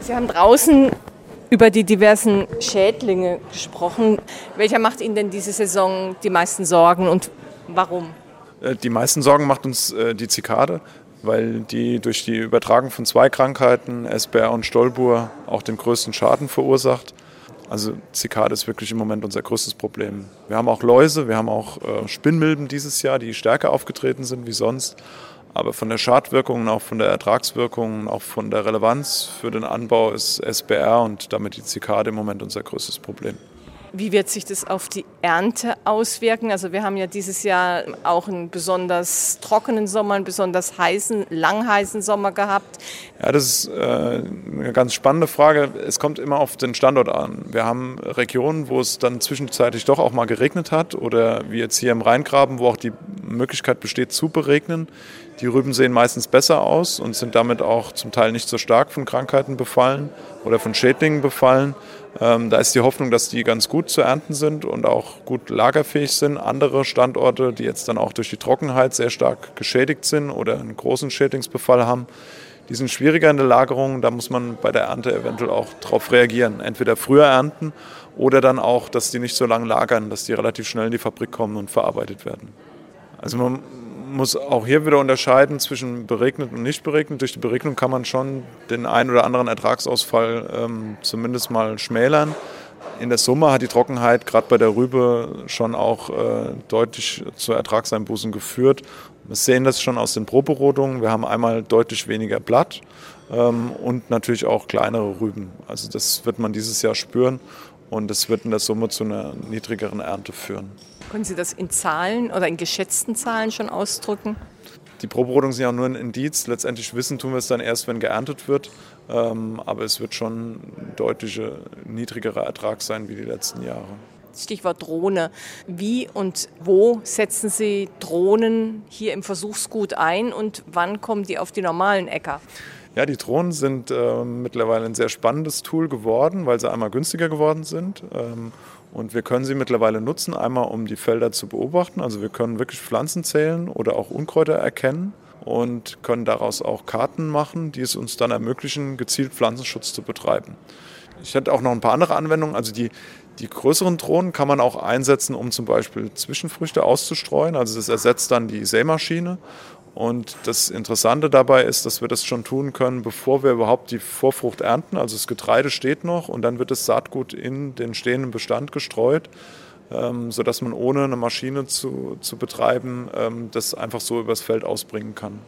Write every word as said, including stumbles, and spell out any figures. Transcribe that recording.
Sie haben draußen über die diversen Schädlinge gesprochen. Welcher macht Ihnen denn diese Saison die meisten Sorgen und warum? Die meisten Sorgen macht uns die Zikade, weil die durch die Übertragung von zwei Krankheiten, S B R und Stolbur, auch den größten Schaden verursacht. Also Zikade ist wirklich im Moment unser größtes Problem. Wir haben auch Läuse, wir haben auch Spinnmilben dieses Jahr, die stärker aufgetreten sind wie sonst. Aber von der Schadwirkung, auch von der Ertragswirkung, auch von der Relevanz für den Anbau ist S B R und damit die Zikade im Moment unser größtes Problem. Wie wird sich das auf die Ernte auswirken? Also wir haben ja dieses Jahr auch einen besonders trockenen Sommer, einen besonders heißen, lang heißen Sommer gehabt. Ja, das ist äh, eine ganz spannende Frage. Es kommt immer auf den Standort an. Wir haben Regionen, wo es dann zwischenzeitlich doch auch mal geregnet hat oder wie jetzt hier im Rheingraben, wo auch die Möglichkeit besteht zu beregnen. Die Rüben sehen meistens besser aus und sind damit auch zum Teil nicht so stark von Krankheiten befallen oder von Schädlingen befallen. Ähm, da ist die Hoffnung, dass die ganz gut zu ernten sind und auch gut lagerfähig sind. Andere Standorte, die jetzt dann auch durch die Trockenheit sehr stark geschädigt sind oder einen großen Schädlingsbefall haben, die sind schwieriger in der Lagerung. Da muss man bei der Ernte eventuell auch darauf reagieren. Entweder früher ernten oder dann auch, dass die nicht so lange lagern, dass die relativ schnell in die Fabrik kommen und verarbeitet werden. Also man muss auch hier wieder unterscheiden zwischen beregnet und nicht beregnet. Durch die Beregnung kann man schon den einen oder anderen Ertragsausfall ähm, zumindest mal schmälern. In der Summe hat die Trockenheit gerade bei der Rübe schon auch äh, deutlich zu Ertragseinbußen geführt. Wir sehen das schon aus den Proberodungen. Wir haben einmal deutlich weniger Blatt ähm, und natürlich auch kleinere Rüben. Also das wird man dieses Jahr spüren und das wird in der Summe zu einer niedrigeren Ernte führen. Können Sie das in Zahlen oder in geschätzten Zahlen schon ausdrücken? Die Proberodungen sind ja auch nur ein Indiz. Letztendlich wissen tun wir es dann erst, wenn geerntet wird. Ähm, aber es wird schon ein deutlicher niedrigerer Ertrag sein wie die letzten Jahre. Stichwort Drohne. Wie und wo setzen Sie Drohnen hier im Versuchsgut ein und wann kommen die auf die normalen Äcker? Ja, die Drohnen sind äh, mittlerweile ein sehr spannendes Tool geworden, weil sie einmal günstiger geworden sind. Ähm, und wir können sie mittlerweile nutzen, einmal um die Felder zu beobachten. Also wir können wirklich Pflanzen zählen oder auch Unkräuter erkennen und können daraus auch Karten machen, die es uns dann ermöglichen, gezielt Pflanzenschutz zu betreiben. Ich hätte auch noch ein paar andere Anwendungen. Also die, die größeren Drohnen kann man auch einsetzen, um zum Beispiel Zwischenfrüchte auszustreuen. Also das ersetzt dann die Sämaschine. Und das Interessante dabei ist, dass wir das schon tun können, bevor wir überhaupt die Vorfrucht ernten. Also das Getreide steht noch und dann wird das Saatgut in den stehenden Bestand gestreut, ähm, sodass man ohne eine Maschine zu, zu betreiben, ähm, das einfach so übers Feld ausbringen kann.